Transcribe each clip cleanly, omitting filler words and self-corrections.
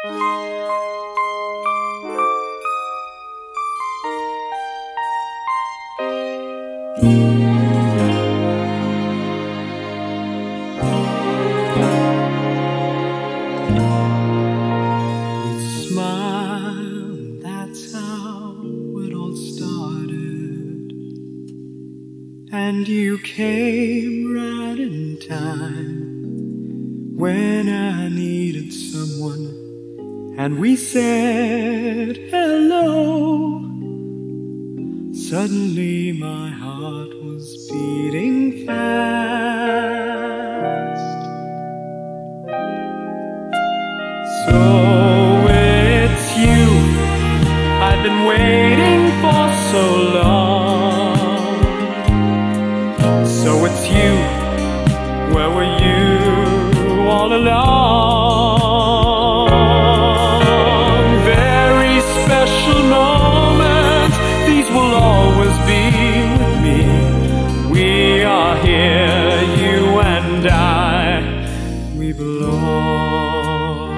Smile, that's how it all started. And you came right in time when I needed someone, and we said hello. Suddenly my heart was beating fast. So it's you I've been waiting for so long. So it's you, where were you all along? Very special moments, these will always be with me. We are here, you and I, we belong.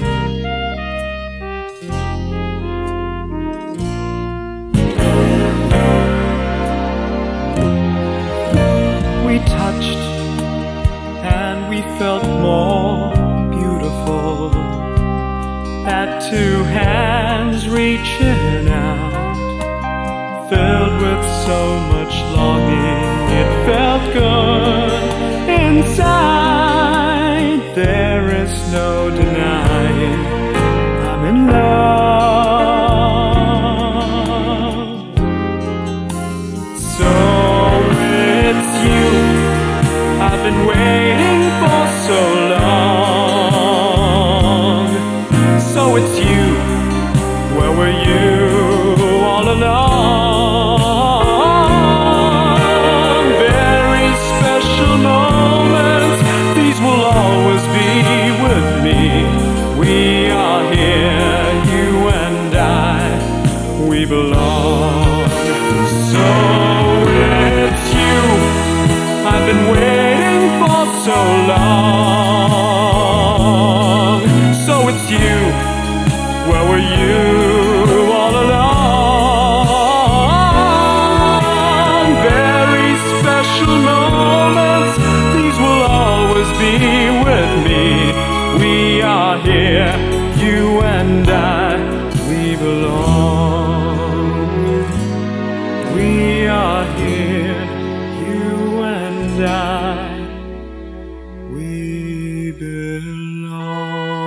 We touched and we felt more beautiful. That two hands reaching out, filled with so much longing. It felt good inside. There is no denying I'm in love. So it's you I've been waiting for so long. So it's you, where were you all along? Very special moments, these will always be with me. We are here, you and I, we belong. So it's you I've been waiting for so long. So it's you, where were you all along? Very special moments, these will always be with me. We are here, you and I, we belong. We are here, you and I, we belong.